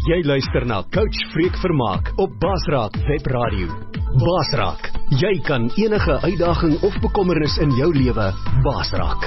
Jy luister na Coach Freek Vermaak op Basraak Webradio. Basraak, jy kan enige uitdaging of bekommernis in jou lewe Basraak.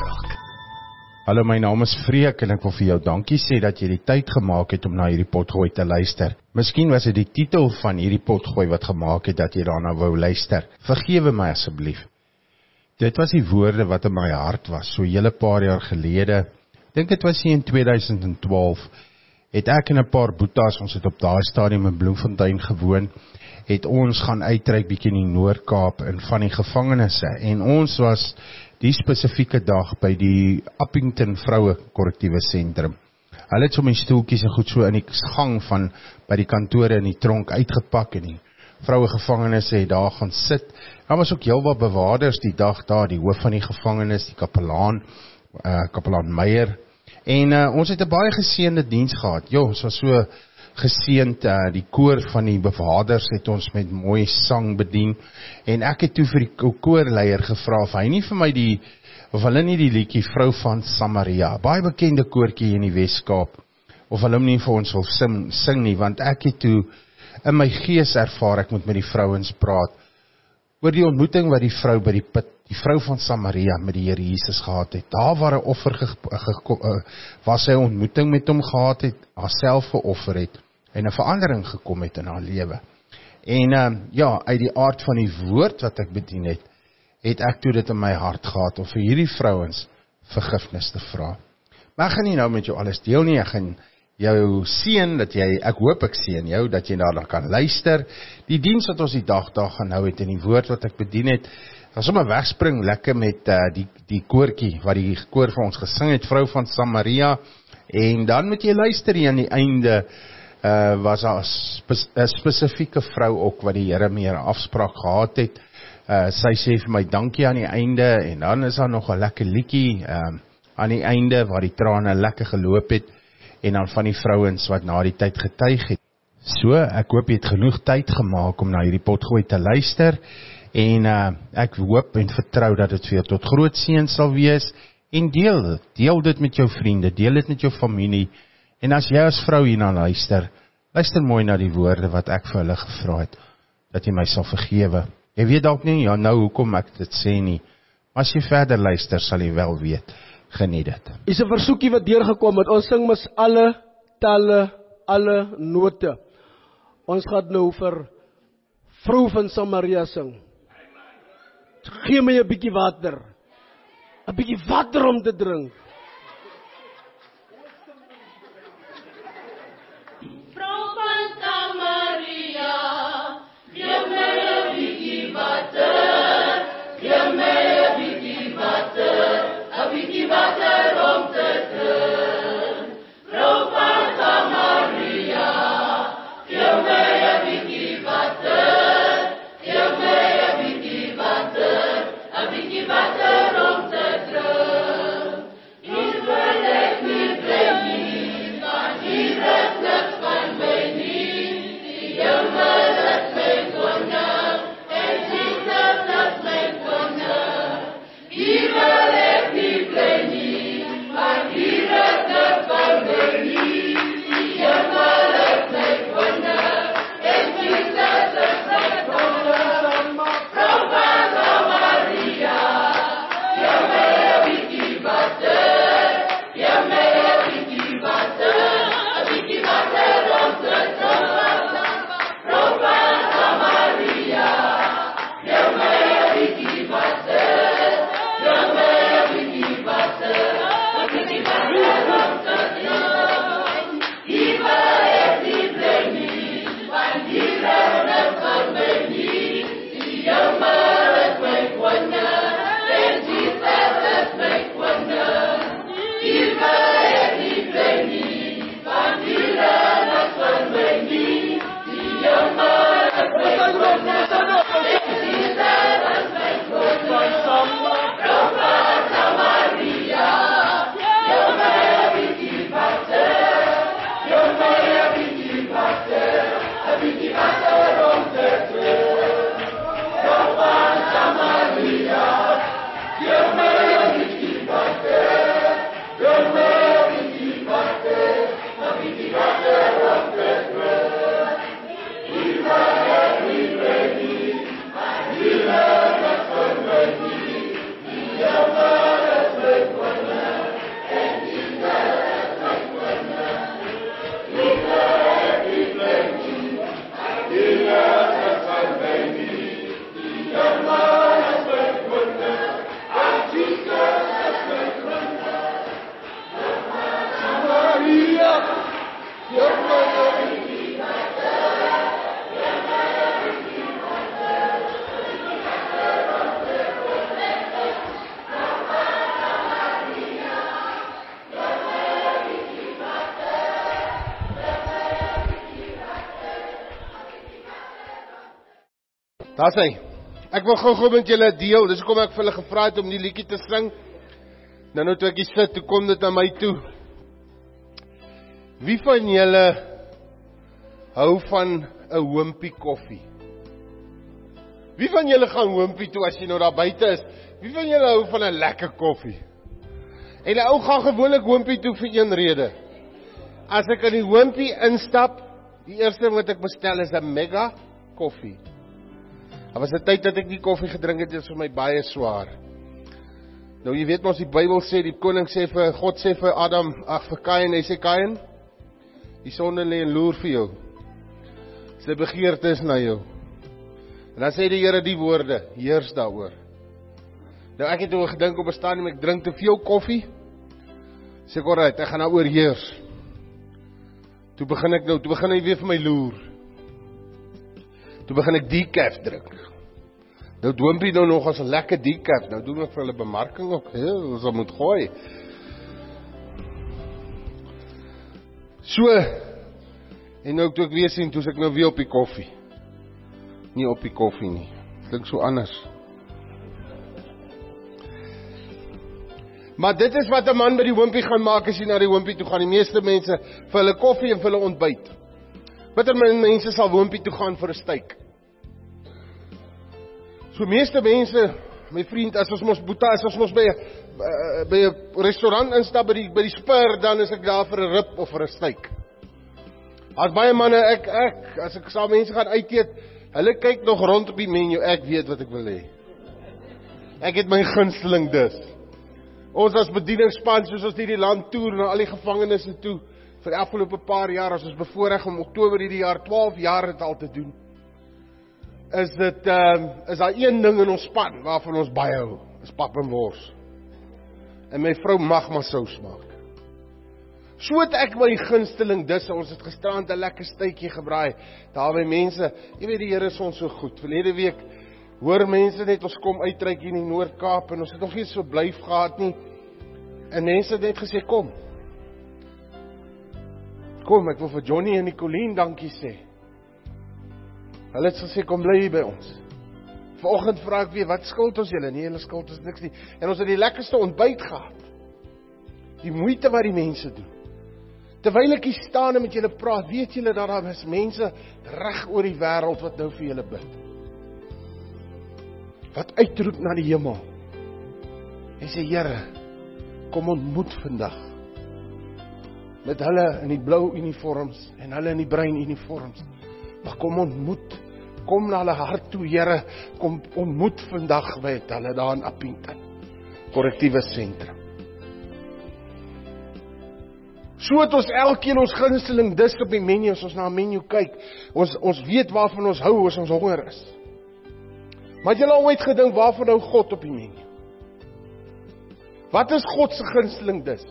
Hallo, my naam is Freek en ek wil vir jou dankie sê dat jy die tyd gemaak het om na hierdie potgooi te luister. Miskien was dit die titel van hierdie potgooi wat gemaak het dat jy daarna wou luister. Vergewe my asseblief. Dit was die woorde wat in my hart was, so hele paar jaar gelede. Dink dit was hier in 2012. Het ek en 'n paar boetas, ons het op daai stadium in Bloemfontein gewoon, het ons gaan uitreik bietjie in die Noord-Kaap in van die gevangenisse. En ons was die spesifieke dag by die Appington Vroue Korrektiewe Sentrum. Hulle het so my stoeltjies en goed so in die gang van by die kantore in die tronk uitgepak en die vroue gevangenes het daar gaan sit. Daar was ook heelwat bewaarders die dag daar, die hoof van die gevangenis, die kapelaan Meyer. En ons het 'n baie geseënde diens gehad. Ons was so geseënd, die koor van die bewaarders het ons met mooi sang bedien. En ek het toe vir die koorleier gevra of hy nie vir my of hulle nie die liedjie Vrou van Samaria, baie bekende koortjie in die Weskaap, of hulle hom nie vir ons wil sing nie, want ek het toe in my gees ervaar ek moet met die vrouens praat oor die ontmoeting wat die vrou by die put, die vrou van Samaria met die Here Jesus gehad het. Daar waar 'n offer waar sy 'n ontmoeting met hom gehad het, haarself geoffer het en 'n verandering gekom het in haar lewe. En uit die aard van die woord wat ek bedien het ek toe dit in my hart gehad om vir hierdie vrouens vergifnis te vra. Maar ek gaan nie nou met jou alles deel nie, ek gaan jou seën ek hoop ek seën jou, dat jy daarna kan luister. Die diens wat ons die dag gaan hou het en die woord wat ek bedien het, dan sommer wegspring lekker met die koortjie, wat die koor vir ons gesing het, Vrou van Samaria, en dan moet jy luister hier aan die einde, was daar 'n spesifieke vrou ook, wat die Here meer afspraak gehad het. Sy sê vir my dankie aan die einde, en dan is daar nog 'n lekker liedjie aan die einde, waar die trane lekker geloop het, en dan van die vrouens wat na die tyd getuig het. So, ek hoop jy het genoeg tyd gemaak om na hierdie potgooi te luister, en ek hoop en vertrou dat dit vir jou tot groot seën sal wees, en deel dit met jou vriende, deel dit met jou familie, en as jy as vrou hierna luister mooi na die woorde wat ek vir hulle gevra het, dat jy my sal vergewe. Jy weet dalk nie, nou hoekom ek dit sê nie, maar as jy verder luister, sal jy wel weet. Geniet dit. Is 'n versoekie wat deurgekom het. Ons sing mos alle talle, alle note. Ons gaan nou vir Vrou van Samaria sing. Gee my 'n bietjie water. 'n bietjie water om te drink. Vrou van Samaria, gee my 'n bietjie water. Gee my 'n bietjie water. 'n bietjie water om te drink. Vrou van Samaria, gee my 'n bietjie water. Gee my 'n bietjie water. 'n bietjie water om te drink. Daar sê, ek wil gou met julle deel, dis hoekom ek vir hulle gevra het om die liedjie te sing. Nou toe ek hier sit, toe kom dit na my toe. Wie van julle hou van 'n hoompie koffie? Wie van julle gaan hoompie toe as jy nou daar buite is? Wie van julle hou van 'n lekker koffie? En 'n ou gaan gewoonlik hoompie toe vir een rede. As ek in die hoompie instap, die eerste wat ek bestel is 'n mega koffie. Daar was 'n tyd dat ek nie koffie gedrink het, dit is vir my baie swaar. Nou jy weet mos die Bybel sê, die koning sê vir God sê vir Adam, vir Kain, hy sê Kain, die sonde lê en loer vir jou. Sy begeerte is na jou. En dan sê die Here die woorde, heers daaroor. Nou ek het oor gedink op 'n stadium ek drink te veel koffie. Sê ek alright, ek gaan nou oorheers. Toe begin hy weer vir my loer. Toe begin ek decaf drink. Nou doompie nou nog as 'n lekker decaf. Nou doen ek vir hulle bemarking ook. Ons moet gooi. So, en nou toe ek weer sien, toe ek nou weer op die koffie. Nie op die koffie nie. Klink so anders. Maar dit is wat 'n man by die hoompie gaan maak as hy na die hoompie toe gaan. Die meeste mense vir hulle koffie en vir hulle ontbyt. Watter mense sal hoompie toe gaan vir 'n steak? So meeste mense, my vriend, as ons mos by 'n restaurant instap by die Spur, dan is ek daar vir 'n rib of vir 'n steak. As baie manne, as ek saam mense gaan uit eet, hulle kyk nog rond op die menu, ek weet wat ek wil hê. Ek het my gunsteling dis. Ons as bedieningsspan, soos ons hierdie land toer na al die gevangenisse toe, vir die afgelope paar jaar, as ons bevoorreg om Oktober hierdie jaar, 12 jaar het al te doen, is daar een ding in ons span, waarvan ons baie hou, is pap en wors. En my vrou mag maar sous maak. So het ek my gunsteling dis, ons het gisterand 'n lekker steekie gebraai, daar by mense, jy weet die Here is ons so goed, verlede week, hoor mense net, ons kom uitreik hier in die Noord-Kaap, en ons het nog nie so blyf gehad nie, en mense het net gesê, kom, ek wil vir Johnny en Nicolien dankie sê. Hulle het gesê, kom bly hier by ons. Vanoggend vra ek weer, wat skuld ons julle? Nee, hulle skuld ons niks nie. En ons het die lekkerste ontbyt gehad. Die moeite wat die mense doen. Terwyl ek hier staan en met julle praat, weet julle dat daar is mense reg oor die wêreld wat nou vir julle bid. Wat uitroep na die hemel. En sê, Here, kom ontmoet vandag. Met hulle in die blou uniforms en hulle in die bruin uniforms. Maar kom ontmoet, kom na hulle hart toe, Here, kom ontmoet vandag met hulle daar in Appington, korrektiewe sentrum. So het ons elkeen ons gunsteling dis op die menu, as ons na 'n menu kyk, ons weet waarvan ons hou as ons honger is. Maar het julle al ooit gedink, waarvan hou God op die menu? Wat is God se gunsteling dis?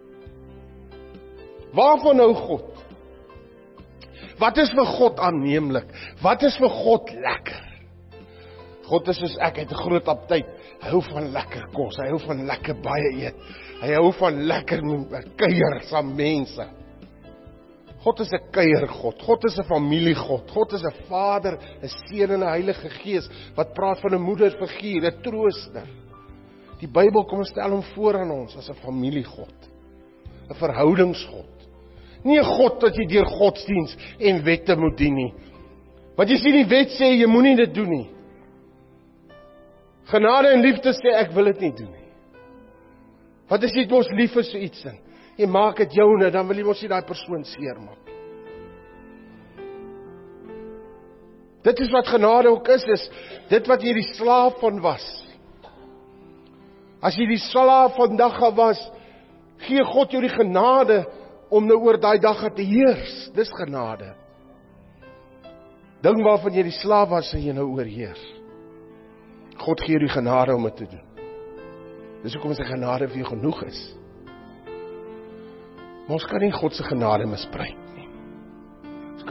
Waarvan hou God? Wat is vir God aanneemlik? Wat is vir God lekker? God is soos ek, hy het 'n groot aptyt. Hy hou van lekker kos, hy hou van lekker baie eet. Hy hou van lekker kuier saam mense. God is 'n kuiergod. God is 'n familiegod. God is 'n Vader, 'n Seun en 'n Heilige Gees wat praat van 'n moederfiguur, 'n trooster. Die Bybel kom stel hom voor aan ons as 'n familiegod, 'n verhoudingsgod. Nie 'n God wat jy deur godsdiens en wette moet dien nie. Want jy sien die wet sê jy moenie dit doen nie. Genade en liefde sê ek wil dit nie doen nie. Wat as jy mos lief is vir iets in? Jy maak dit joune, dan wil jy mos nie daai persoon seermaak. Dit is wat genade ook is dit wat jy die slaaf van was. As jy die slaaf van dag was, gee God jou die genade om nou oor daai dag te heers. Dis genade. Ding waarvan jy die slaaf was, sê jy nou oorheers. God gee jou die genade om dit te doen. Dis hoekom sy genade vir jou genoeg is. Maar ons kan nie God se genade misbruik nie.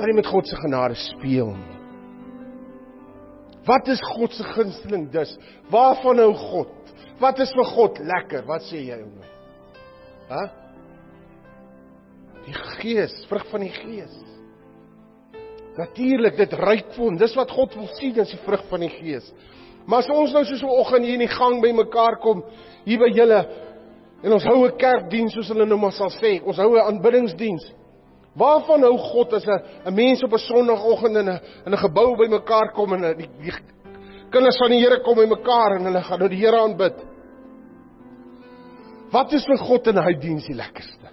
kan nie met God se genade speel nie. Wat is God se gunsteling dus? Waarvan hou God? Wat is vir God lekker? Wat sê jy ou my? Hæ? Die Gees, vrug van die Gees. Natuurlik, dit ruik vir hom. Dis wat God wil sien, dis die vrug van die Gees. Maar as ons nou soos 'n oggend hier in die gang by mekaar kom, hier by julle, en ons hou 'n kerkdiens, soos hulle nou maar sal sê, ons hou 'n aanbiddingsdiens. Waarvan hou God as 'n mens op 'n Sondagoggend in 'n gebou by mekaar kom en die kinders van die Here kom by mekaar en hulle gaan nou die Here aanbid? Wat is vir God in hy diens die lekkerste?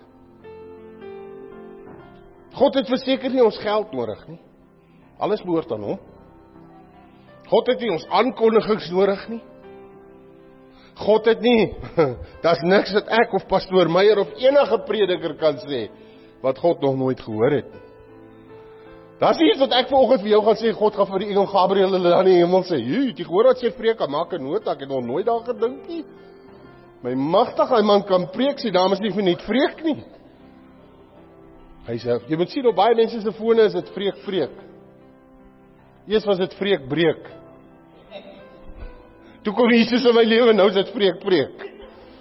God het verseker nie ons geld nodig nie. Alles behoort aan hom. God het nie ons aankondigings nodig nie. God het nie, daar's niks wat ek of pastoor Meyer of enige prediker kan sê wat God nog nooit gehoor het. Daar's iets wat ek vanoggend vir jou gaan sê, God gaan vir die engel Gabriël hulle dan in die hemel sê, jy hoor wat sê preek, maak 'n nota, ek het nog nooit daar gedink nie. My magtig, hy man kan preek, sy naam is nie vir net preek nie. Hy sê, jy moet sien op baie mense se fone is dit preek. Eers was dit breek. Toe kom Jesus in my lewe, nou is dit preek.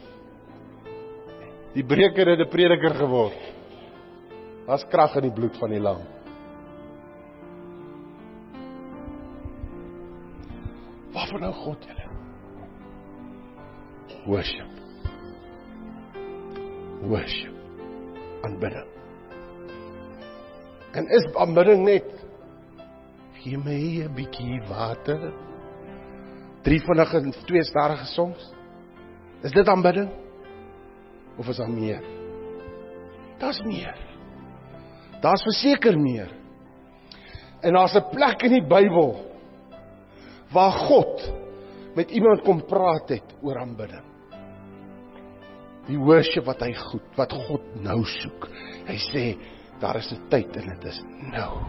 Die breker het 'n prediker geword. Daar's krag in die bloed van die lam. Waarvan nou God julle? Worship. Aanbidding. En is aanbidding net, gee my 'n bietjie water, 3 vinnige en 2 stadige songs? Is dit aanbidding? Of is daar meer? Daar's meer. Daar's verseker meer. En daar's 'n plek in die Bybel waar God met iemand kom praat het oor aanbidding. Die worship wat God nou soek. Hy sê, daar is 'n tyd en dit is nou.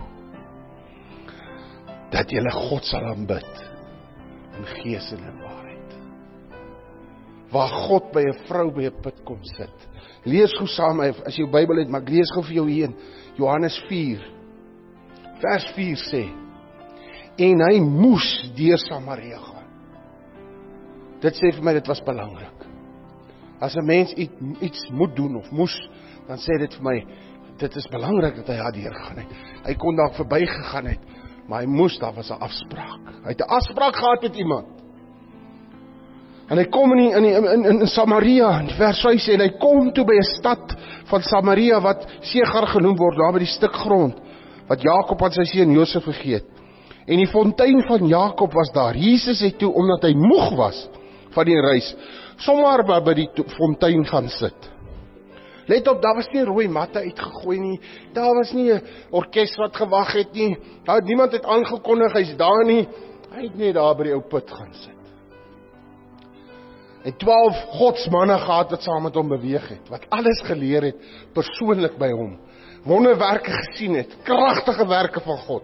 Dat julle God sal aanbid in gees en in waarheid. Waar God by 'n vrou by 'n put kom sit. Lees gou saam as jy jou Bybel het, maar ek lees gou vir jou hier in Johannes 4. Vers 4 sê, en hy moes deur Samaria gaan. Dit sê vir my, dit was belangrik. As 'n mens iets moet doen of moes, dan sê dit vir my, dit is belangrik dat hy daardeur gaan het. Hy kon daar verby gegaan het, maar hy moes, daar was 'n afspraak. Hy het 'n afspraak gehad met iemand. En hy kom in Samaria, in vers 5 sê, en hy kom toe by 'n stad van Samaria, wat Segar genoem word, daar by die stuk grond, wat Jakob aan sy seun Josef gegee het. En die fontein van Jakob was daar. Jesus het toe, omdat hy moeg was van die reis, sommer by die fontein gaan sit. Let op, daar was nie rooi matte uitgegooi nie, daar was nie 'n orkes wat gewag het nie, niemand het aangekondig, hy's daar nie, hy het net daar by die ou put gaan sit. En 12 godsmanne gehad wat saam met hom beweeg het, wat alles geleer het, persoonlik by hom, wonderwerke gesien het, kragtige werke van God.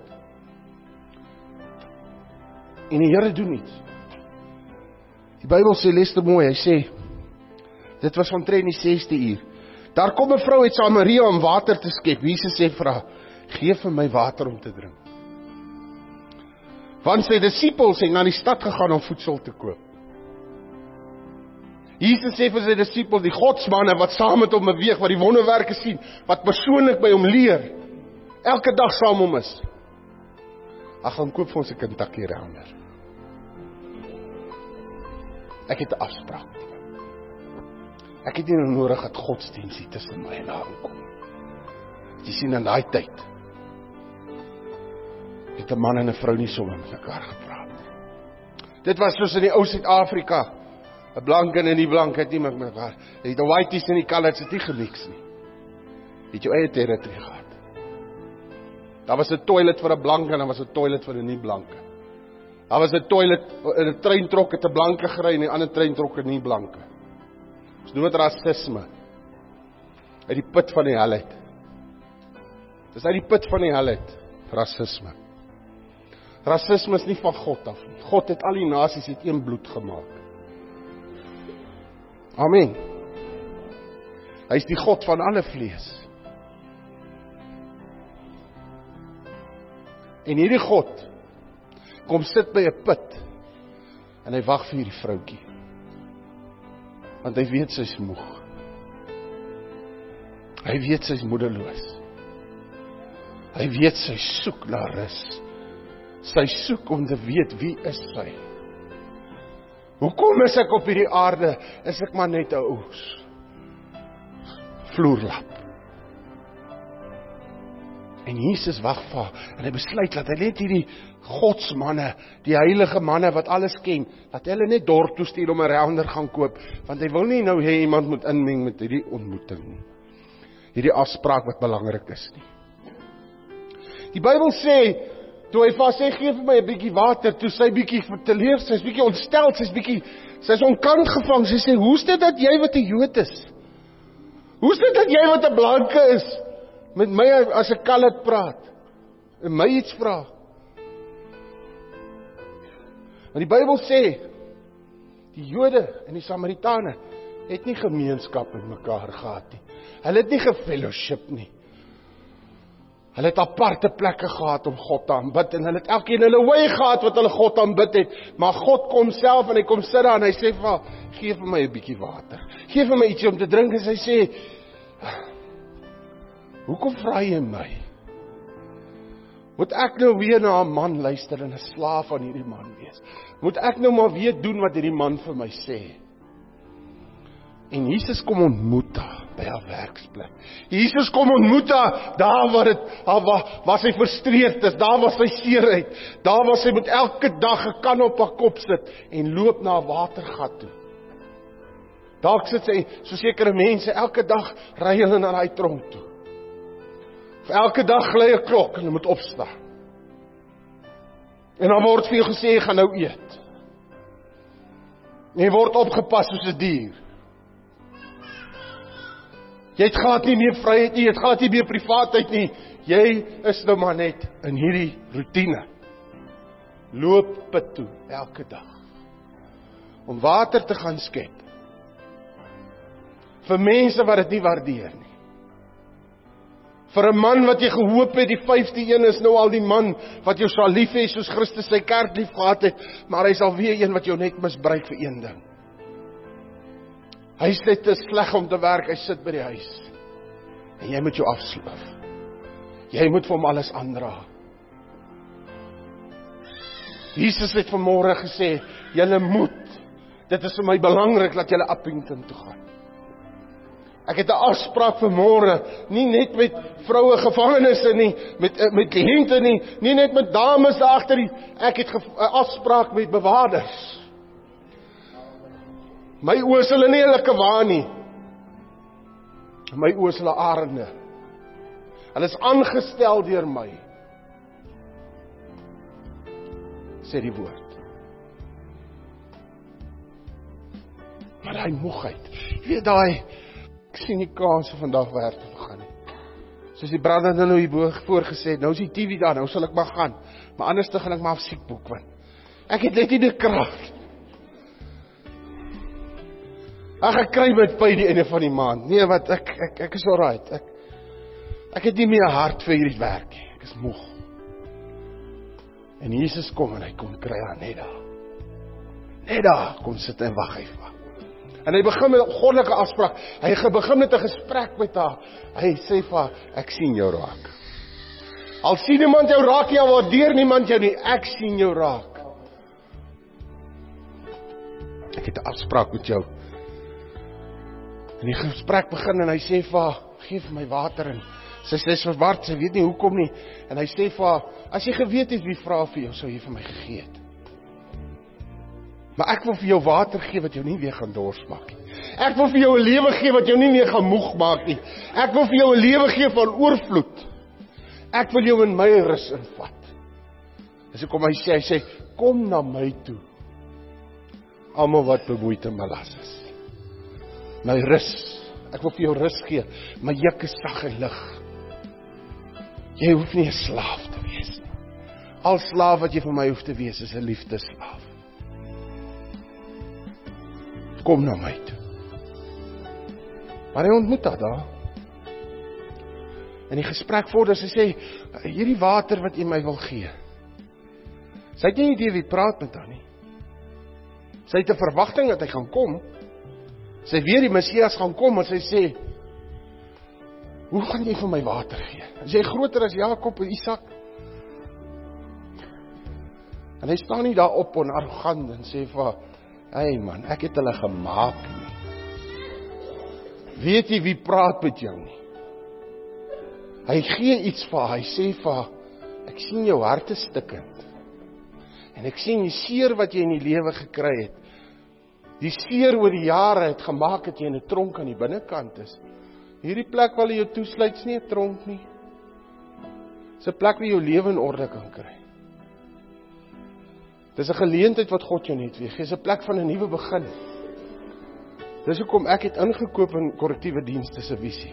En die Here doen iets. Die Bybel sê, lees dit mooi, hy sê, dit was omtrent die 6de uur, daar kom 'n vrou uit Samaria om water te skep. Jesus sê vir haar, gee vir my water om te drink. Want sy disippels het na die stad gegaan om voedsel te koop. Jesus sê vir sy disippels, die godsmanne wat saam met hom beweeg, wat die wonderwerke sien, wat persoonlik by hom leer, elke dag saam hom is, hy gaan koop vir ons 'n Kentucky Rounder. Ek het 'n afspraak. Ek het nie nodig dat godsdienst hier tussen my en haar kom. Jy sien in daai tyd, het 'n man en 'n vrou nie sommer met mekaar gepraat. Dit was soos in die ou Suid-Afrika, 'n blank en 'n nie blank het nie met mekaar. Jy het 'n whiteies en die coloureds het nie gemix nie. Het jou eie territory gehad. Daar was 'n toilet vir 'n blanke en daar was 'n toilet vir 'n nie blanke. Daar was 'n toilet in 'n treintrok het 'n blanke gery en 'n ander treintrok het nie blanke. Ons noem dit rasisme. Uit die put van die hel uit. Dis uit die put van die hel uit. Rasisme. Rasisme is nie van God af nie. God het al die nasies uit een bloed gemaak. Amen. Hy is die God van alle vlees. En hierdie God kom sit by 'n put en hy wag vir hierdie vroutjie. Want hy weet sy's moeg. Hy weet sy's moedeloos. Hy weet sy soek na rus. Sy soek om te weet wie is sy. Hoekom is ek op hierdie aarde? Is ek maar net 'n ou vloerlap. En Jesus wag vir haar, en hy besluit dat hy net hierdie godsmanne, die heilige manne wat alles ken, dat hulle net dorp toe stuur om 'n rounder gaan koop, want hy wil nie nou hê iemand moet inmeng met hierdie ontmoeting nie. Hierdie afspraak wat belangrik is nie. Die Bybel sê, toe hy vir haar sê, gee vir my 'n bietjie water, toe sy bietjie verteleer, sy's bietjie ontstel, sy's onkant gevang, sy sê, hoe's dit dat jy wat 'n Jood is? Hoe's dit dat jy wat 'n blanke is, met my as 'n colored praat, en my iets vra? Want die Bybel sê, die Jode en die Samaritane het nie gemeenskap met mekaar gehad nie. Hulle het nie gefellowship nie. Hulle het aparte plekke gehad om God te aanbid, en hulle het elkeen hulle way gehad wat hulle God aanbid het, maar God kom self, en hy kom sit daar, en hy sê vir haar, gee vir my 'n bietjie water, gee vir my ietsie om te drink, en sy sê, hoekom vra jy my? Moet ek nou weer na 'n man luister, en 'n slaaf aan hierdie man wees? Moet ek nou maar weer doen wat hierdie man vir my sê? En Jesus kom ontmoet haar by haar werksplek. Jesus kom ontmoet haar daar waar sy frustreerd is, daar waar sy seer het, daar waar sy moet elke dag 'n kan op haar kop sit en loop na 'n watergat toe. Dalk sit sy, so sekere mense, elke dag ry hulle na daai tronk toe. Of elke dag gly 'n klok en hulle moet opstaan. En dan word vir jou gesê, jy gaan nou eet. En jy word opgepas soos 'n dier. Jy het glad nie meer vryheid nie, jy het glad nie meer privaatheid nie. Jy is nou maar net in hierdie routine. Loop put toe, elke dag. Om water te gaan skep. Vir mense wat dit nie waardeer nie. Vir 'n man wat jy gehoop het, die 5de een is nou al die man wat jou sal lief hê, soos Christus sy kerk lief gehad het, maar hy is alweer een wat jou net misbruik vir een ding. Hy sê te sleg om te werk, hy sit by die huis. En jy moet jou afsloof. Jy moet vir hom alles aandra. Jesus het vanmôre gesê, julle moet, dit is vir my belangrik dat julle Appington toe gaan. Ek het 'n afspraak vanmôre, nie net met vroue gevangenisse nie, met kliënte nie, nie net met dames daar agter nie, ek het 'n afspraak met bewaarders. My oë is hulle nie hulle kwaan nie. My oë is hulle arende. Hulle is aangestel deur my. Sê die woord. Maar daai moegheid, weet daai, ek sien nie kans om vandag werk te gaan nie. Soos die brander nou hier voorgesê, nou is die TV daar, nou sal ek maar gaan. Maar anders te gaan ek maar siekboek win. Ek het net nie die krag. Ek kry met by die einde van die maand. Nee, wat ek is alright. Ek het nie meer hart vir hierdie werk nie. Ek is moeg. En Jesus kom en hy kom kry haar net daar. Net daar kom sit en wag hy vir haar. En hy begin met 'n goddelike afspraak. Hy begin met 'n gesprek met haar. Hy sê vir haar, ek sien jou raak. Al sien niemand jou raak nie, al waardeer niemand jou nie, ek sien jou raak. Ek het 'n afspraak met jou. En die gesprek begin en hy sê vir haar, gee vir my water, en sy sê verward, sy weet nie hoekom nie, en hy sê vir haar, as jy geweet het wie vra vir jou, sou jy vir my gegee het. Maar ek wil vir jou water gee wat jou nie weer gaan dors maak nie. Ek wil vir jou 'n lewe gee wat jou nie meer gaan moeg maak nie. Ek wil vir jou 'n lewe gee van oorvloed. Ek wil jou in my rus invat. En so kom hy sê, kom na my toe. Almal wat bemoeid en belas is. My rus, ek wil vir jou rus gee, my juk is sag en lig. Jy hoef nie 'n slaaf te wees nie. Al slaaf wat jy vir my hoef te wees, is 'n liefdesslaaf. Kom na my toe. Maar hy ontmoet haar daar. En die gesprek vorder, sy sê, hierdie water wat jy my wil gee. Sy het nie idee wie praat met haar nie. Sy het 'n verwagting dat hy gaan kom. Sy weet die Messias gaan kom, en sy sê, hoe gaan jy vir my water gee? Is jy groter as Jakob en Isak? En hy staan nie daar op en arrogant en sê vir haar, hey man, ek het hulle gemaak nie. Weet jy wie praat met jou nie? Hy gee iets vir haar, hy sê vir haar, ek sien jou hart is stikkend. En ek sien die seer wat jy in die lewe gekry het. Die seer oor die jare het gemaak dat jy in 'n tronk aan die binnekant is. Hierdie plek waar jy jou toesluit is nie 'n tronk nie. Dis 'n plek waar jy jou lewe in orde kan kry. Dis 'n geleentheid wat God jou net weer gee. Dis 'n plek van 'n nuwe begin. Dis hoekom ek het ingekoop in korrektiewe dienste se visie.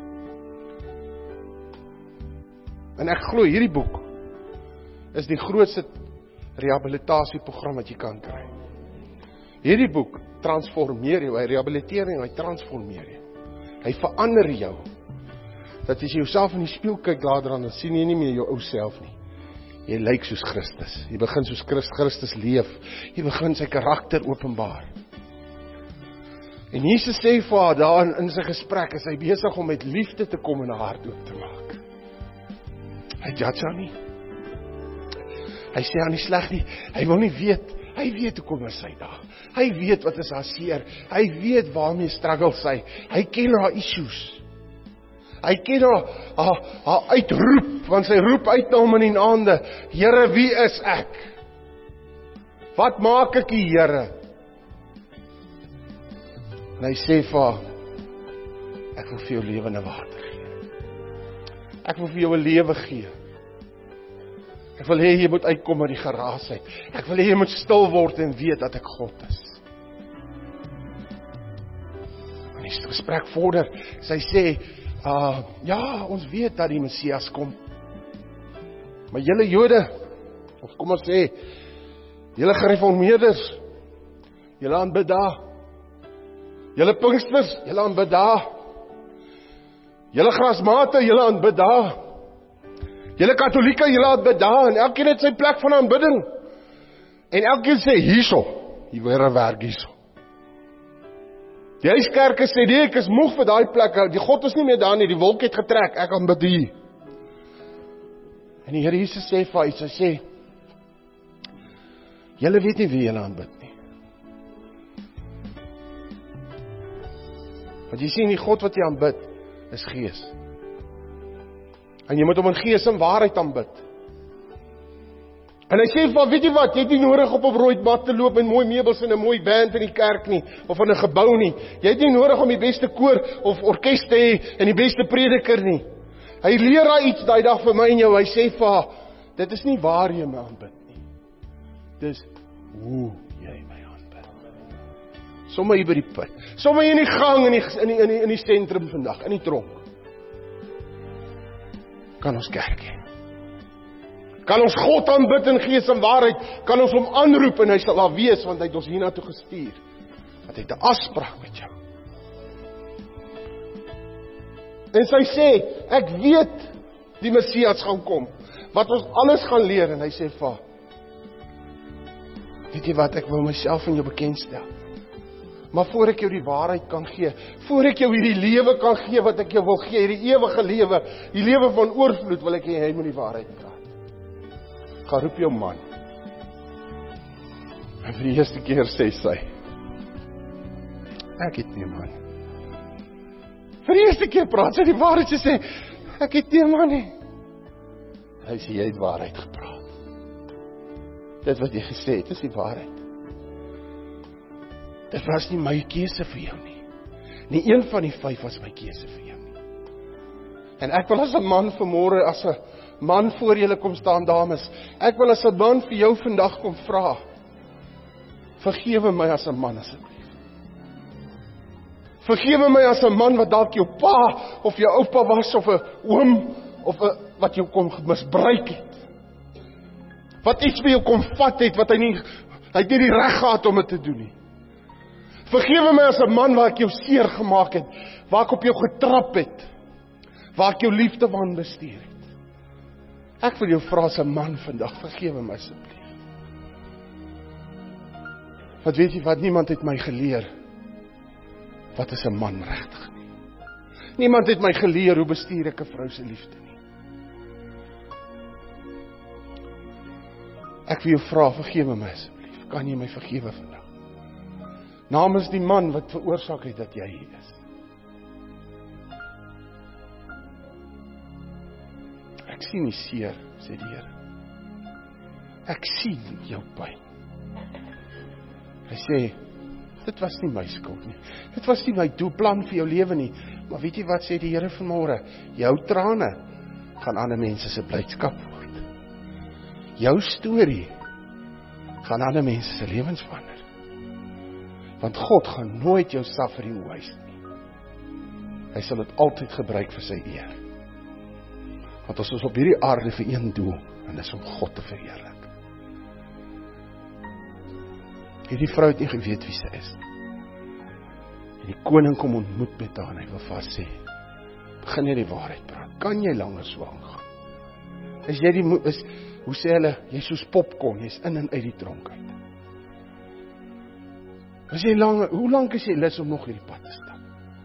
En ek glo hierdie boek is die grootste rehabilitasieprogram wat jy kan kry. Hierdie boek transformeer jou, hy rehabiliteer jou, hy transformeer jou. Hy verander jou. Dat as jy jouself in die spieël kyk later dan sien jy nie meer jou ou self nie. Jy lyk soos Christus. Jy begin soos Christus leef. Jy begin sy karakter openbaar. En Jesus sê vir haar daar in sy gesprek, is hy besig om met liefde te kom en haar hart oop te maak. Hy judge haar nie. Hy sê haar nie sleg nie. Hy wil nie weet. Hy weet hoe kom sy daar. Hy weet wat is haar seer. Hy weet waarmee struggle sy. Hy ken haar issues. Hy ken haar uitroep, want sy roep uit na hom in die aande. Here, wie is ek? Wat maak ek hier, Here? En hy sê vir haar, ek wil vir jou lewende water gee. Ek wil vir jou 'n lewe gee. Ek wil hê jy moet uitkom uit die geraas uit. Ek wil hê jy moet stil word en weet dat ek God is. En die gesprek vorder, sy sê, ja, ons weet dat die Messias kom. Maar julle Jode, of kom ons sê, julle gereformeerders, julle aanbid daar. Julle Pinksters, julle aanbid daar. Julle Grasmate, julle aanbid daar. Julle Katolieke, julle aanbid daar. En elkeen het sy plek van aanbidding. En elkeen sê, hierso, die ware werk hierso. Die huiskerke sê, nee, ek is moeg vir daai plek. Die God is nie meer daar nie, die wolk het getrek, ek aanbid hier. En die Here Jesus sê vir hy sê, julle weet nie wie julle aanbid nie. Want jy sien, die God wat jy aanbid, is gees. En jy moet hom in gees en waarheid aanbid. En hy sê, weet jy wat, jy het nie nodig op 'n rooi mat te loop met mooi meubels en 'n mooi band in die kerk nie, of in 'n gebou nie. Jy het nie nodig om die beste koor of orkes te hê en die beste prediker nie. Hy leer daar iets daai dag vir my en jou, hy sê vir haar, dit is nie waar jy my aanbid nie. Dis hoe jy my aanbid. Sommige hier by die put. Sommige in die gang in die sentrum vandag, in die tronk. Kan ons kerk hê. Kan ons God aanbid in gees en waarheid, kan ons hom aanroep en hy sal daar wees, want hy het ons hiernatoe gestuur. Want hy het 'n afspraak met jou. En sy sê, ek weet die Messias gaan kom, wat ons alles gaan leer, en hy sê vir haar, weet jy wat, ek wil myself aan jou bekendstel. Maar voor ek jou die waarheid kan gee, voor ek jou hierdie lewe kan gee wat ek jou wil gee, hierdie ewige lewe, die lewe van oorvloed, wil ek hê hy moet die waarheid praat. Ga roep jou man. En vir die eerste keer sê sy, ek het nie man. Vir die eerste keer praat sy die waarheid, sy sê, ek het nie man nie. Hy sê, jy het waarheid gepraat. Dit wat jy gesê het, is die waarheid. Dit was nie my keuse vir jou nie. Nie een van die 5 was my keuse vir jou nie. En ek wil as 'n man vanmôre, as 'n man voor julle kom staan, dames, ek wil as 'n man vir jou vandag kom vra, vergewe my as 'n man asseblief. Vergewe my as 'n man wat dalk jou pa of jou oupa was, of 'n oom, of wat jou kom misbruik het. Wat iets by jou kom vat het, wat hy het nie die reg gehad om dit te doen nie. Vergewe my as 'n man waar ek jou seer gemaak het, waar ek op jou getrap het, waar ek jou liefde van bestuur het. Ek wil jou vra as 'n man vandag, vergewe my asseblief. Want weet jy wat, niemand het my geleer wat is 'n man regtig nie. Niemand het my geleer hoe bestuur ek 'n vrou se liefde nie. Ek wil jou vra, vergewe my asseblief. Kan jy my vergewe vandag? Namens die man wat veroorsaak het dat jy hier is. Ek sien die seer, sê die Here. Ek sien jou pyn. Hy sê, dit was nie my skuld nie. Dit was nie my doelplan vir jou lewe nie. Maar weet jy wat sê die Here vanmôre? Jou trane gaan ander mense se blydskap word. Jou storie gaan ander mense se lewens verander. Want God gaan nooit jou suffering waste nie. Hy sal dit altyd gebruik vir sy eer. Want ons is op hierdie aarde vir een doel, en dis om God te verheerlik. Hierdie vrou het nie geweet wie sy is. En die koning kom ontmoet met haar en hy wil vas sê, begin jy die waarheid praat, kan jy langer so aangaan? Is jy die, hoe sê hulle, jy is soos popcorn, jy is in en uit die tronk uit. Hoe lank is jy lus om nog hierdie pad te stap?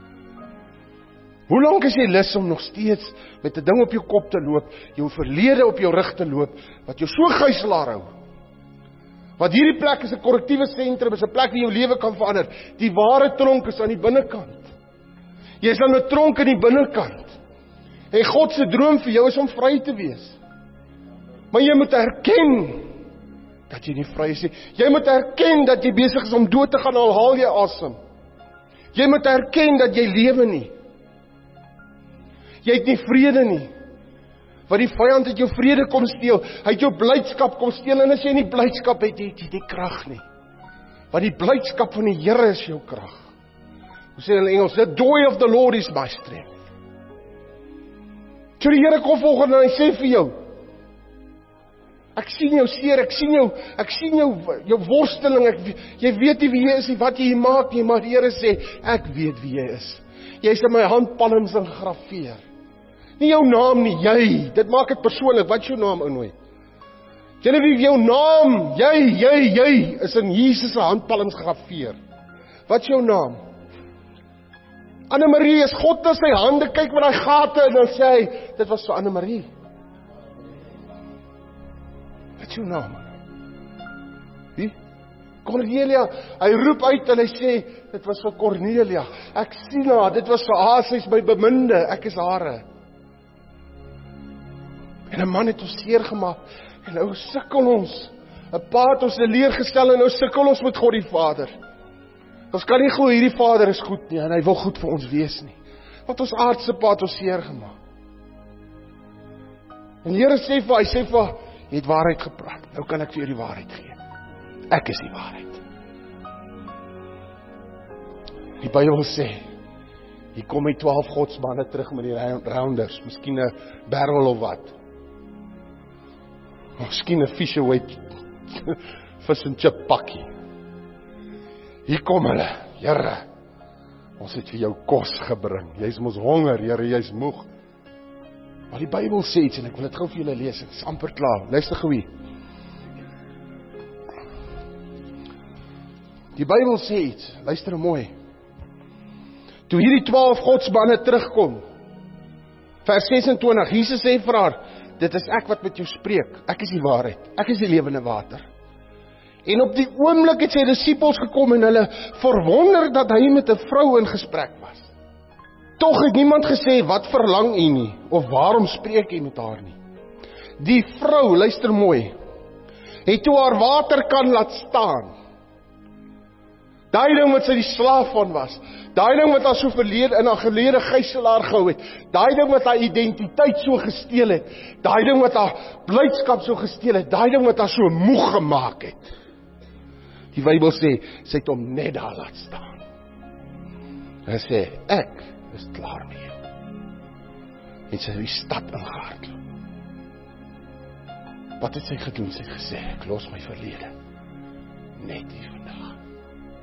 Hoe lank is jy lus om nog steeds met 'n ding op jou kop te loop, jou verlede op jou rug te loop, wat jou so gijslaar hou? Want hierdie plek is 'n korrektiewe sentrum, is 'n plek waar jou lewe kan verander. Die ware tronk is aan die binnekant. Jy is aan 'n tronk in die binnekant. En God se droom vir jou is om vry te wees. Maar jy moet erken dat jy nie vry is nie. Jy moet erken dat jy besig is om dood te gaan, al haal jy asem. Jy moet erken dat jy lewe nie. Jy het nie vrede nie. Want die vyand het jou vrede kom steel. Hy het jou blydskap kom steel. En as jy nie blydskap het, het jy nie krag nie. Want die blydskap van die Here is jou krag. Hoe sê hulle in Engels? The joy of the Lord is my strength. So die Here kom volgende en hy sê vir jou, ek sien jou seer, ek sien jou worsteling, jy weet nie wie jy is nie, wat jy hier maak nie, maar die Here sê, ek weet wie jy is. Jy is in my handpalms ingegrafeer. Nie jou naam nie, jy. Dit maak dit persoonlik. Wat is jou naam, ou nooi? Julle weet jou naam, jy is in Jesus se handpalms gegraveer. Wat is jou naam? Anne-Marie, is God na sy hande kyk met daai gate en dan sê hy, dit was vir Anne-Marie. Wat is jou naam? Wie? Cornelia, hy roep uit en hy sê, dit was vir Cornelia. Ek sien haar, dit was vir haar, sy is my beminde, ek is hare. En 'n man het ons seer gemaak, en nou sukkel ons. 'n Pa het ons leergestel, en nou sukkel ons met God die Vader. Ons kan nie glo hierdie Vader is goed nie, en hy wil goed vir ons wees nie. Want ons aardse pa het ons seer gemaak. En die Here sê vir hy sê vir, jy het waarheid gepraat, nou kan ek vir jou die waarheid gee. Ek is die waarheid. Die Bybel sê, hier kom die 12 godsmanne terug met die rounders, miskien 'n barrel of wat. Miskien 'n Fisher-White vis en chip pakkie. Hier kom hulle, Here, ons het vir jou kos gebring. Jy's mos honger, Here, jy's moeg. Maar die Bybel sê iets, en ek wil dit gou vir julle lees, dit is amper klaar. Luister gou hier. Die Bybel sê iets, luister mooi. Toe hierdie 12 godsmanne terugkom, vers 26, Jesus sê vir haar, dit is ek wat met jou spreek, ek is die waarheid, ek is die lewende water. En op die oomblik het sy disippels gekom en hulle verwonder dat hy met 'n vrou in gesprek was. Tog het niemand gesê, wat verlang u nie, of waarom spreek u met haar nie. Die vrou, luister mooi, het toe haar waterkan laat staan. Daai ding wat sy die slaaf van was, daai ding wat haar so verlede in haar gelede gijslaar gehou het, daai ding wat haar identiteit so gesteel het, daai ding wat haar blydskap so gesteel het, daai ding wat haar so moeg gemaak het. Die Bybel sê, sy het hom net daar laat staan. Hy sê, ek is klaar met jou. En sy het die stad ingehardloop. Wat het sy gedoen? Sy het gesê, ek los my verlede. Net hier vandag.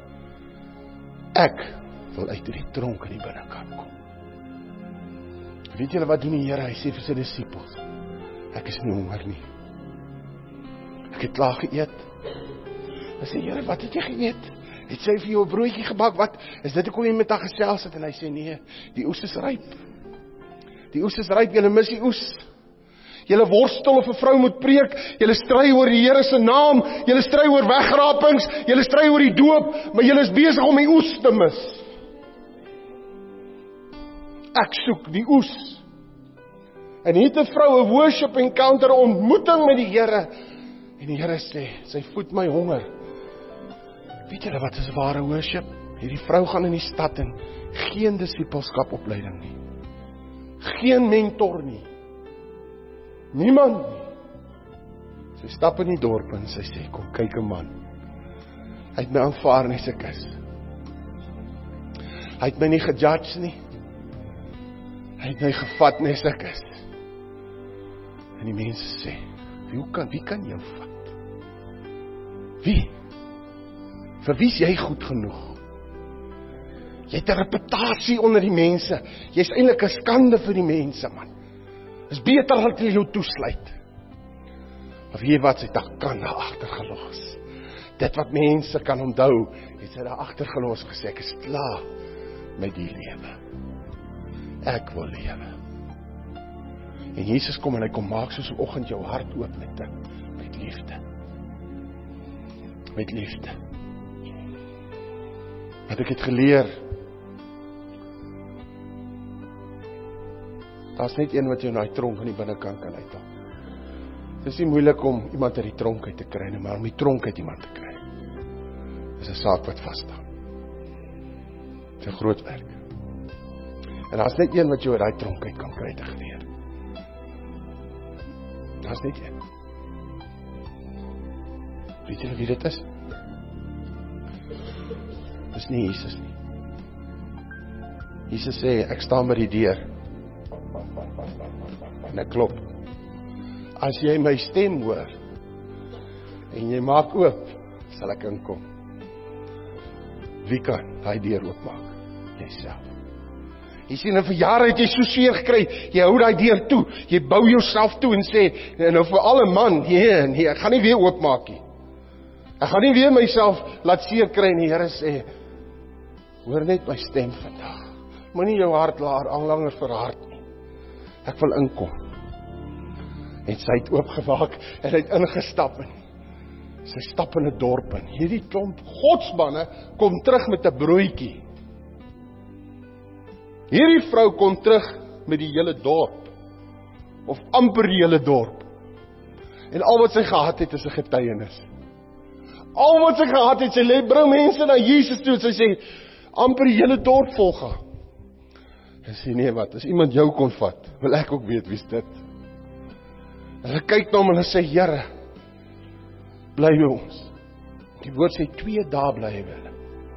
Ek wil uit die tronk in die binnekant kom. Weet julle wat doen die Here? Hy sê vir sy disippels, ek is nie honger nie. Ek het klaar geëet. Hy sê, Here, wat het jy geëet? Het sy vir jou 'n broodjie gebak? Wat? Is dit hoekom jy met haar gesels het? En hy sê, nee, die oes is ryp. Die oes is ryp, julle mis die oes. Julle worstel of 'n vrou moet preek, julle stry oor die Here se naam, julle stry oor wegrapings, julle stry oor die doop, maar julle is besig om die oes te mis. Ek soek die oes. En hier het 'n vrou 'n worship encounter, ontmoeting met die Here. En die Here sê, sy voed my honger. Weet julle wat is ware worship? Hierdie vrou gaan in die stad en geen disipelskap opleiding nie. Geen mentor nie. Niemand nie. Sy stap in die dorp en sy sê, kom kyk 'n man. Hy het my aanvaar nie, ek is. Hy het my nie gejudge nie. Hy het my gevat nie, ek is. En die mense sê, wie kan jou vat? Wie? Vir wie is jy goed genoeg? Jy het 'n reputasie onder die mense. Jy's eintlik 'n skande vir die mense, man. Is beter dat hulle jou toesluit. Of jy wat sy dag kan daar agtergelos. Dit wat mense kan onthou, het sy daar agtergelos gesê, ek is klaar met die lewe. Ek wil lewe. En Jesus kom en hy kom maak soos 'n oggend jou hart oop met liefde. Met liefde. Wat ek het geleer, daar's net een wat jou na die tronk aan die binnekant kan uithaal. Dit is nie moeilik om iemand uit die tronk uit te kry nie, maar om die tronk uit iemand te kry, is 'n saak wat vasstaan. Dit is 'n groot werk. En daar's net een wat jou uit daai tronk uit kan kry, te geleer. Daar's net een. Weet julle wie dit is? Dis nie Jesus nie. Jesus sê, ek staan by die deur en ek klop. As jy my stem hoor en jy maak oop, sal ek inkom. Wie kan daai deur oopmaak? Jyself. Jy sien, vir jare het jy so seer gekry, jy hou daai deur toe, jy bou jouself toe en sê, nou vir alle man, nee, ek gaan nie weer oopmaak nie. Ek gaan nie weer myself laat seer kry nie. Here sê, hoor net my stem vandag. Moenie jou hart langer verhard nie. Ek wil inkom. En sy het oopgemaak en hy het ingestap in. Sy stap in 'n dorp in. Hierdie klomp godsmanne kom terug met 'n broodjie. Hierdie vrou kom terug met die hele dorp. Of amper die hele dorp. En al wat sy gehad het is 'n getuienis. Al wat sy gehad het, sy bring mense na Jesus toe en sy sê, amper die hele dorp volg haar. En sê, nee wat, as iemand jou kon vat, wil ek ook weet wie is dit. En hulle kyk na hom en hulle sê, Here, bly by ons. Die woord sê 2 dae bly by hulle.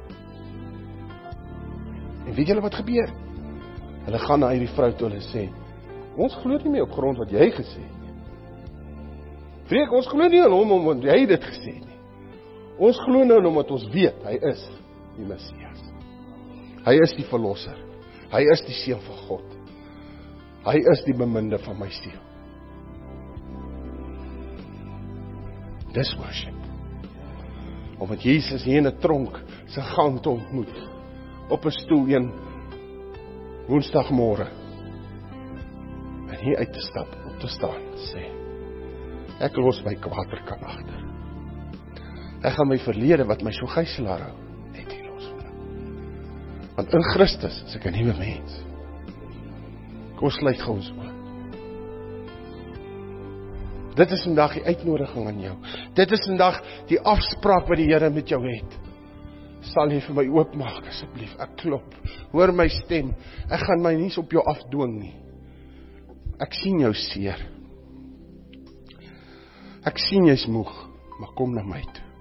En weet julle wat gebeur? Hulle gaan na hierdie vrou toe en hulle sê, ons glo nie meer op grond wat jy gesê het. Vreek, ons glo nie aan hom omdat jy dit gesê het nie. Ons glo nou omdat ons weet, hy is die Messias. Hy is die verlosser. Hy is die seun van God. Hy is die beminde van my siel. Dis worship. Omdat Jesus hier in 'n tronk sy gang te ontmoet, op 'n stoel een woensdagmôre, en hier uit te stap, op te staan, sê, ek los my kwaadrekan agter. Ek gaan my verlede wat my so gijslaar hou, net hier los. Want in Christus is ek 'n nuwe mens. Kom ons sluit gou ons oë. Dit is vandag die uitnodiging aan jou. Dit is vandag die afspraak wat die Here met jou het. Sal jy vir my oopmaak asseblief? Ek klop. Hoor my stem. Ek gaan my nie op jou afdwing nie. Ek sien jou seer. Ek sien jy's moeg, maar kom na my toe.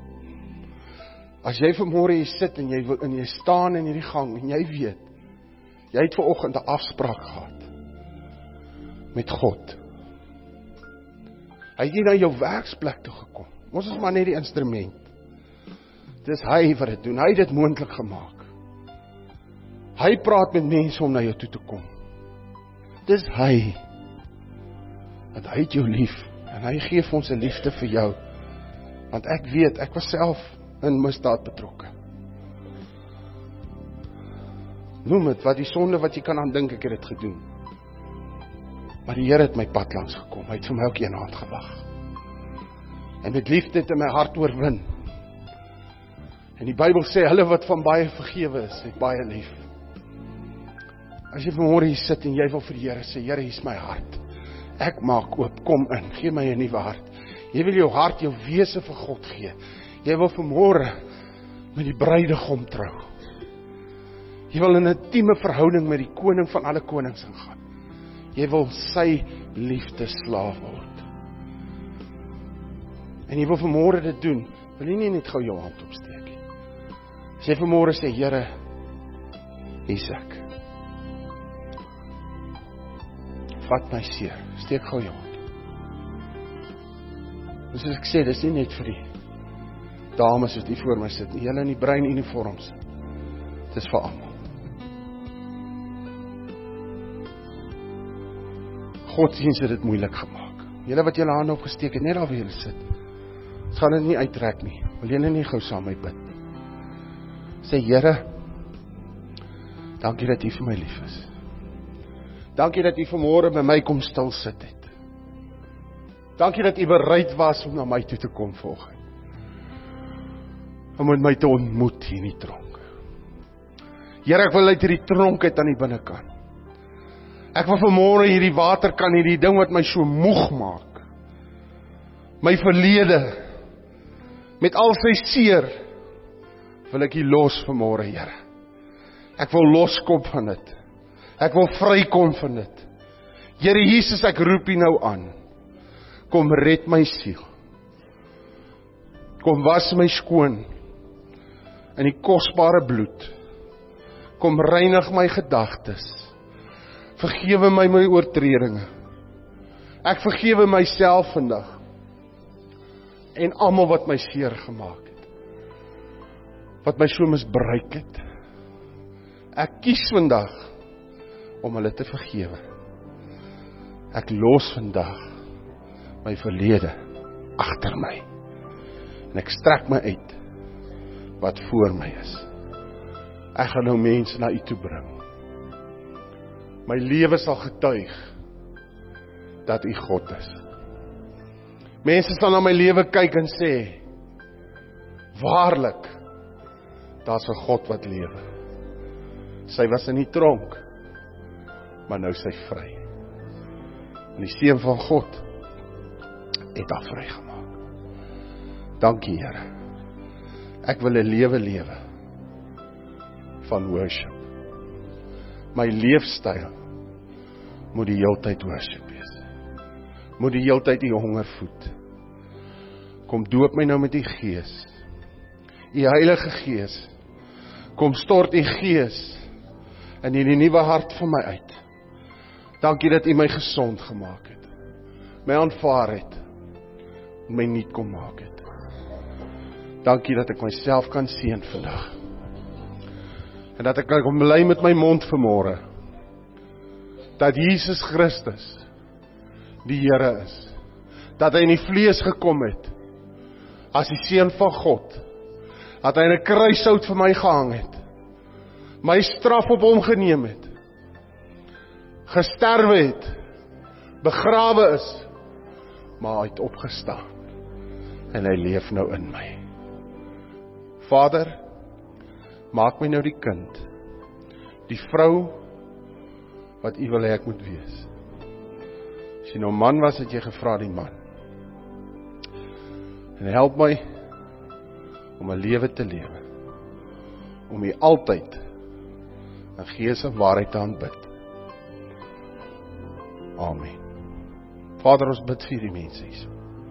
As jy vanmôre hier sit en jy staan in hierdie gang en jy weet, jy het vanoggend 'n afspraak gehad met God. Hy het nie na jou werksplek toe gekom. Ons is maar net die instrument. Dis hy wat dit doen. Hy het dit moontlik gemaak. Hy praat met mense om na jou toe te kom. Dis hy. Want hy het jou lief. En hy gee vir ons 'n liefde vir jou. Want ek weet, ek was self in misdaad betrokke. Noem het, wat die sonde wat jy kan aan dink, ek het dit gedoen. Maar die Here het my pad langs gekom. Hy het vir my ook een hand gewag. En met liefde het in my hart oorwin. En die Bybel sê, hulle wat van baie vergewe is, het baie lief. As jy vanmôre hier sit en jy wil vir die Here sê, Here, hier is my hart. Ek maak oop, kom in, gee my 'n nuwe hart. Jy wil jou hart, jou wese vir God gee. Jy wil vanmôre met die bruidegom trou. Jy wil in 'n intieme verhouding met die koning van alle konings ingaan. Jy wil sy liefde slaaf word. En jy wil vanmôre dit doen, wil jy nie net gou jou hand opsteek nie. As jy vanmôre sê, Here, hier's ek. Vat my seer, steek gou jou hand. Dus as ek sê, dis nie net vir die dames wat hier voor my sit, nie, julle in die bruin uniforms. Dis vir almal. Godsdienst het dit moeilik gemaak. Julle wat julle hande opgesteek het, net daar waar julle sit. Ons gaan dit nie uittrek nie. Wil julle nie gou saam met my bid? Sê, Here, dankie dat U vir my lief is. Dankie dat U vanmôre by my kom stil sit het. Dankie dat U bereid was om na my toe te kom vanoggend. Om met my te ontmoet hier in die tronk. Here, ek wil uit hierdie tronk uit aan die binnekant. Ek wil vanmôre hierdie waterkan, hierdie ding wat my so moeg maak. My verlede, met al sy seer, wil ek hier los vanmôre, Here. Ek wil loskom van dit. Ek wil vrykom van dit. Here Jesus, ek roep U nou aan. Kom red my siel. Kom was my skoon in die kosbare bloed. Kom reinig my gedagtes. Vergewe my my oortredinge. Ek vergewe myself vandag. En almal wat my seer gemaak het. Wat my so misbruik het. Ek kies vandag om hulle te vergewe. Ek los vandag my verlede agter my. En ek strek my uit wat voor my is. Ek gaan nou mense na U toe bring. My lewe sal getuig dat U God is. Mense sal na my lewe kyk en sê, waarlik, daar's 'n God wat lewe. Sy was in die tronk, maar nou is sy vry. En die Seun van God het haar vrygemaak. Dankie, Here. Ek wil 'n lewe lewe van worship. My leefstyl moet die heeltyd worship wees. Moet die heeltyd U honger voed. Kom doop my nou met U Gees. U Heilige Gees. Kom stort U Gees in hierdie nuwe hart van my uit. Dankie dat U my gesond gemaak het. My aanvaar het. En my nuut kom maak het. Dankie dat ek myself kan seën vandag. En dat ek kan bely met my mond vanmôre. Dat Jesus Christus die Here is. Dat hy in die vlees gekom het. As die Seun van God. Dat hy in 'n kruishout vir my gehang het. My straf op hom geneem het. Gesterwe het. Begrawe is. Maar hy het opgestaan. En hy leef nou in my. Vader, maak my nou die kind. Die vrou wat U wil hê ek moet wees. As jy nou man was, het jy gevra die man. En help my om 'n lewe te lewe. Om U altyd in gees en waarheid te aanbid. Amen. Vader, ons bid vir die mense hier.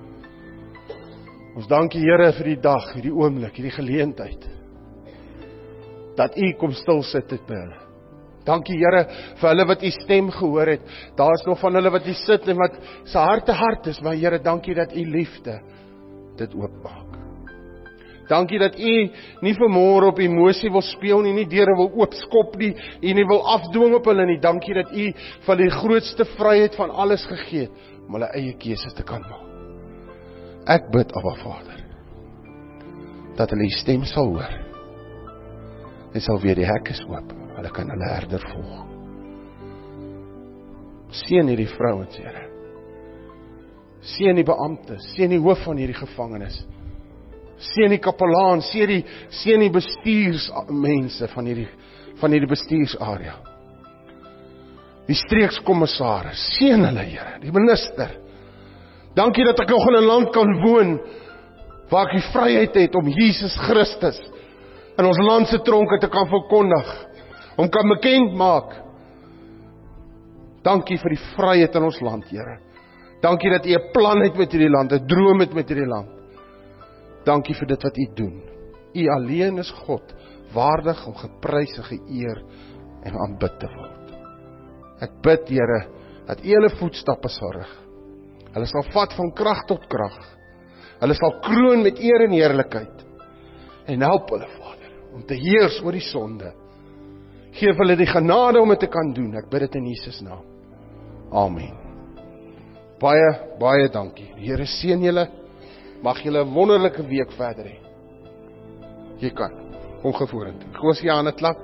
Ons dank U, Here, vir die dag, hierdie oomblik, hierdie geleentheid. Dat U kom stil sit het by hulle. Dankie, Here, vir hulle wat U stem gehoor het. Daar is nog van hulle wat hier sit en wat se harte hart is, maar Here, dankie dat U liefde dit oopmaak. Dankie dat U nie vanmôre op emosie wil speel nie, nie deure wil oopskop nie, U nie wil afdwing op hulle nie. Dankie dat U van die grootste vryheid van alles gegee het om hulle eie keuse te kan maak. Ek bid, Abba Vader, dat hulle U stem sal hoor. Hy sal weer die hek is oop, hulle kan hulle herder volg. Seën hierdie vrouens, Here. Seën die beampte, seën die hoof van hierdie gevangenis. Seën die kapelaan, seën die bestuursmense van hierdie bestuursarea. Die streekskommissaris, seën hulle, Here, die minister. Dankie dat ek nog in 'n land kan woon waar ek die vryheid het om Jesus Christus in ons land se tronke te kan verkondig, om kan bekend maak. Dankie vir die vryheid in ons land, Here. Dankie dat U 'n plan het met hierdie land, 'n droom het met hierdie land. Dankie vir dit wat U doen. U alleen is God, waardig om geprys en geëer en aanbid te word. Ek bid, Here, dat U hulle voetstappe sal rig. Hulle sal vat van krag tot krag. Hulle sal kroon met eer en heerlikheid. En help hulle, Vader, om te heers oor die sonde. Geef hulle die genade om dit te kan doen. Ek bid dit in Jesus naam. Amen. Baie dankie. Die Here seën julle. Mag julle 'n wonderlike week verder hê. Jy kan. Kom vorentoe. Goeie jy aan het klap.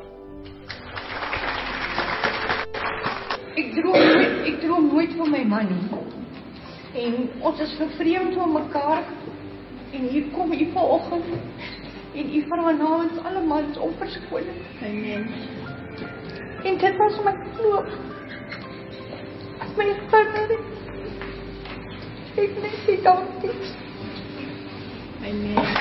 Ek droom nooit van my man nie. En ons is vervreemd van mekaar. En hier kom U vanoggend. En U vra namens alle mans om verskoning. Amen. En dit was my geloof. As my vader. Ek net dankie. Amen.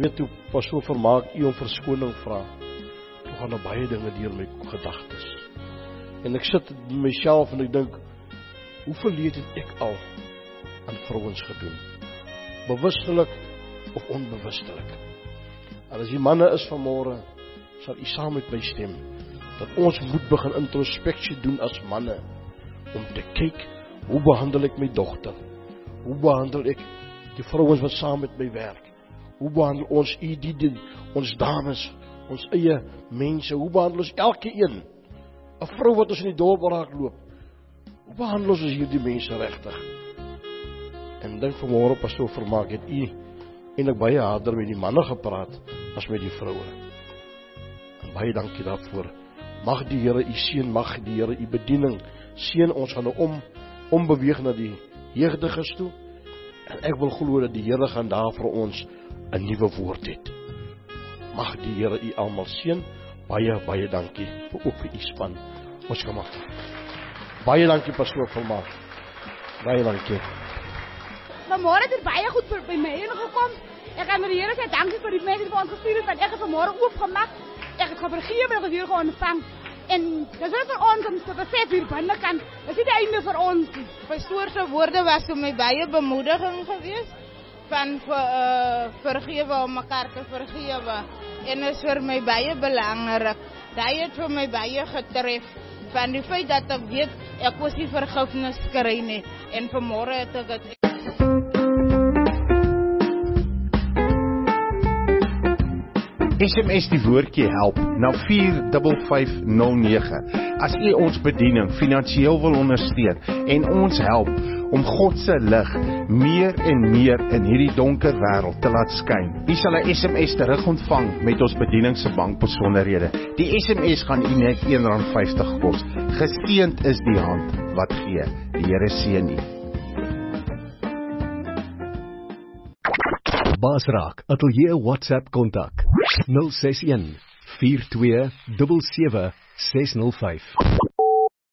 weet toe pastoor Vermaak u om verskoning vra. Toe gaan baie dinge deur my gedagtes. En ek sit met myself en ek dink, hoeveel leed het ek al aan vrouens gedoen? Bewustelik of onbewustelik. En as die manne is vanmôre, sal u saam met my stem, dat ons moet begin introspeksie doen as manne, om te kyk, hoe behandel ek my dogter? Hoe behandel ek die vrouens wat saam met my werk? Hoe behandel ons ons dames, ons eie mense? Hoe behandel ons elke een? 'n vrou wat ons in die dorp raakloop. Hoe behandel ons hierdie mense regtig? En dink vanmôre pastoor Vermaak het u eintlik baie harder met die manne gepraat as met die vroue. En baie dankie daarvoor. Mag die Here u seën, mag die Here u bediening seën. Ons gaan nou ombeweeg na die jeugdiges toe. En ek wil glo dat die Here gaan daar vir ons 'n nuwe woord het. Mag die Here u almal seën. Baie dankie ook vir u span. Ons kom af. Baie dankie pastoor Vermaak. Baie dankie. Vanmôre het dit baie goed by my ingekom. Ek kan die Here sê dankie vir die mense wat ons gestuur het, want ek het vanmôre oopgemaak. Ek het vergewe en ek het weer ontvang. En dis net vir ons om te besef hier binnekant. Dis nie die einde vir ons. Pastoor se woorde was vir my baie bemoediging geweest. Van vergewe om mekaar te vergewe. En is vir my baie belangrik. Dit het vir my baie getref. Van die feit dat ek weet, ek was nie vergifnis kry nie. En vanmôre het ek dit. SMS die woordjie help na 45509. As u ons bediening finansiëel wil ondersteun en ons help om God se lig meer en meer in hierdie donker wêreld te laat skyn. U sal 'n SMS terug ontvang met ons bediening se bankbesonderhede. Die SMS gaan u net R1.50 kos. Geseënd is die hand wat gee. Die Here seën u. Basraak Atelier WhatsApp kontak 061 42 77 605.